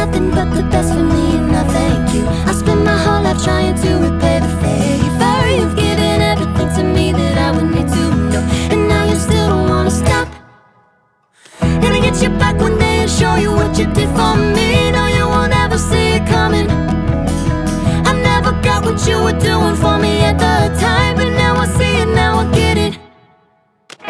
nothing but the best for me, and I thank you. I spent my whole life trying to repay the favor. You've given everything to me that I would need to know, and now you still don't wanna stop. And I get you back one day and show you what you did for me. No, you won't ever see it coming. I never got what you were doing for